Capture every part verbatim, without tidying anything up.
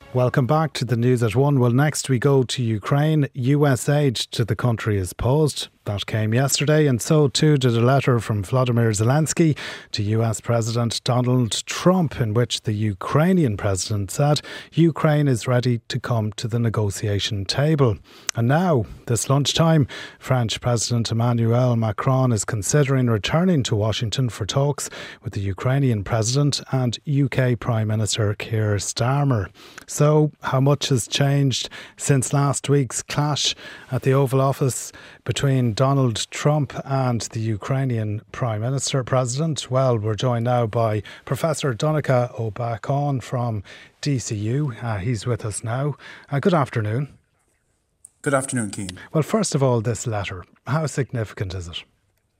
Welcome back to the News at One. Well, next we go to Ukraine. U S aid to the country is paused. That came yesterday, and so too did a letter from Volodymyr Zelensky to U S President Donald Trump, in which the Ukrainian president said Ukraine is ready to come to the negotiation table. And now, this lunchtime, French President Emmanuel Macron is considering returning to Washington for talks with the Ukrainian president and U K Prime Minister Keir Starmer. So, how much has changed since last week's clash at the Oval Office between Donald Trump and the Ukrainian Prime Minister President? Well, we're joined now by Professor Donncha Ó Beacháin from D C U. Uh, he's with us now. Uh, good afternoon. Good afternoon, Cian. Well, first of all, this letter, how significant is it?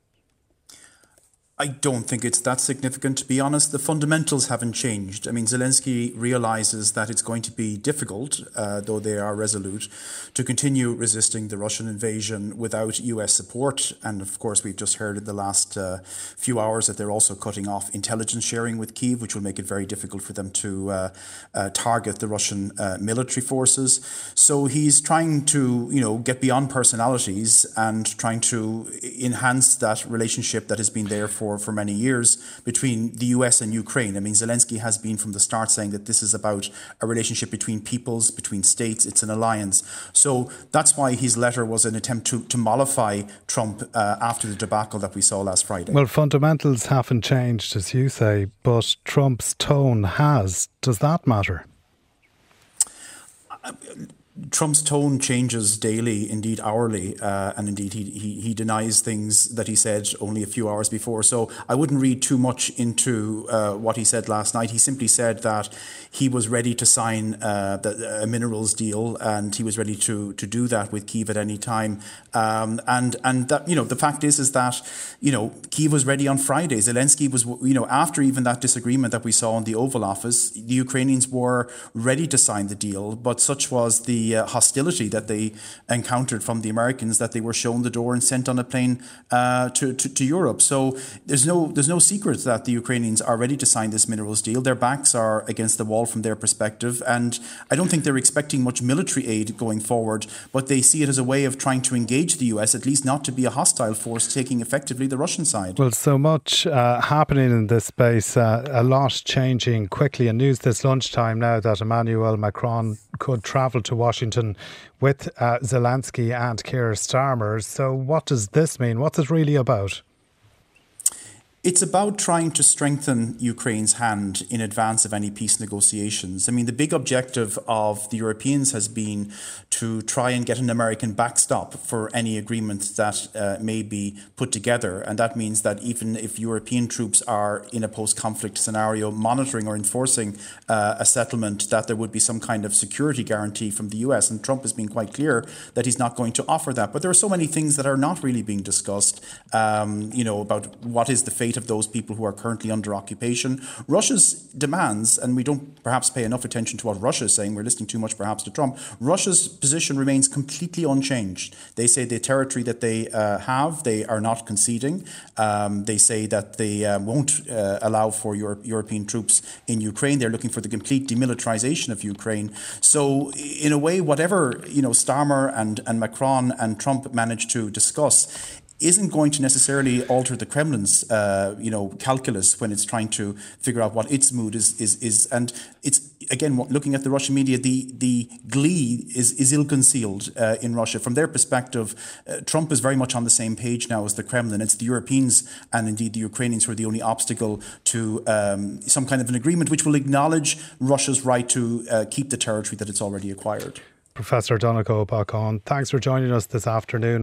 I don't think it's that significant, to be honest. The fundamentals haven't changed. I mean, Zelensky realizes that it's going to be difficult, uh, though they are resolute, to continue resisting the Russian invasion without U S support. And of course, we've just heard in the last uh, few hours that they're also cutting off intelligence sharing with Kyiv, which will make it very difficult for them to uh, uh, target the Russian uh, military forces. So he's trying to, you know, get beyond personalities and trying to enhance that relationship that has been there for for many years between the U S and Ukraine. I mean, Zelensky has been from the start saying that this is about a relationship between peoples, between states. It's an alliance. So that's why his letter was an attempt to, to mollify Trump uh, after the debacle that we saw last Friday. Well, fundamentals haven't changed, as you say, but Trump's tone has. Does that matter? Uh, Trump's tone changes daily, indeed hourly, uh, and indeed he, he he denies things that he said only a few hours before. So I wouldn't read too much into uh, what he said last night. He simply said that he was ready to sign uh, the, a minerals deal, and he was ready to to do that with Kyiv at any time. Um, and and that, you know, the fact is is that, you know, Kyiv was ready on Friday. Zelensky was, you know, after even that disagreement that we saw in the Oval Office, the Ukrainians were ready to sign the deal, but such was the Uh, hostility that they encountered from the Americans that they were shown the door and sent on a plane uh, to, to to Europe. So there's no there's no secret that the Ukrainians are ready to sign this minerals deal. Their backs are against the wall from their perspective, and I don't think they're expecting much military aid going forward, but they see it as a way of trying to engage the U S, at least not to be a hostile force taking effectively the Russian side. Well, so much uh, happening in this space, uh, a lot changing quickly, and news this lunchtime now that Emmanuel Macron could travel to Washington with uh, Zelensky and Keir Starmer. So what does this mean? What's it really about? It's about trying to strengthen Ukraine's hand in advance of any peace negotiations. I mean, the big objective of the Europeans has been to try and get an American backstop for any agreement that uh, may be put together. And that means that even if European troops are in a post-conflict scenario monitoring or enforcing uh, a settlement, that there would be some kind of security guarantee from the U S. And Trump has been quite clear that he's not going to offer that. But there are so many things that are not really being discussed, um, you know, about what is the fate of those people who are currently under occupation. Russia's demands, and we don't perhaps pay enough attention to what Russia is saying, we're listening too much perhaps to Trump, Russia's position remains completely unchanged. They say the territory that they uh, have, they are not conceding. Um, they say that they uh, won't uh, allow for Euro- European troops in Ukraine. They're looking for the complete demilitarization of Ukraine. So in a way, whatever, you know, Starmer and, and Macron and Trump managed to discuss isn't going to necessarily alter the Kremlin's, uh, you know, calculus when it's trying to figure out what its mood is. is, is. And it's, again, looking at the Russian media, the, the glee is, is ill-concealed uh, in Russia. From their perspective, uh, Trump is very much on the same page now as the Kremlin. It's the Europeans and indeed the Ukrainians who are the only obstacle to um, some kind of an agreement which will acknowledge Russia's right to uh, keep the territory that it's already acquired. Professor Donncha Ó Beacháin, thanks for joining us this afternoon.